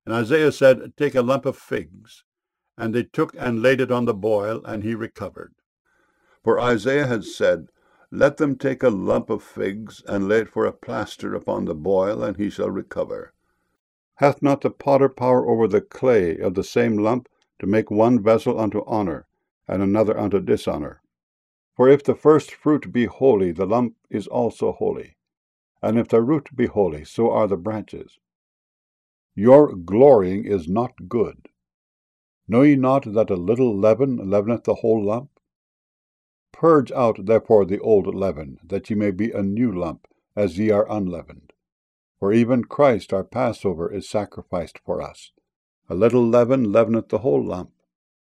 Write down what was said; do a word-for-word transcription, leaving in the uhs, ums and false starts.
And Isaiah said, Take a lump of figs. And they took and laid it on the boil, and he recovered. For Isaiah had said, Let them take a lump of figs, and lay it for a plaster upon the boil, and he shall recover. Hath not the potter power over the clay of the same lump, to make one vessel unto honour, and another unto dishonour? For if the first fruit be holy, the lump is also holy. And if the root be holy, so are the branches. Your glorying is not good. Know ye not that a little leaven leaveneth the whole lump? Purge out therefore the old leaven, that ye may be a new lump, as ye are unleavened. For even Christ our Passover is sacrificed for us. A little leaven leaveneth the whole lump.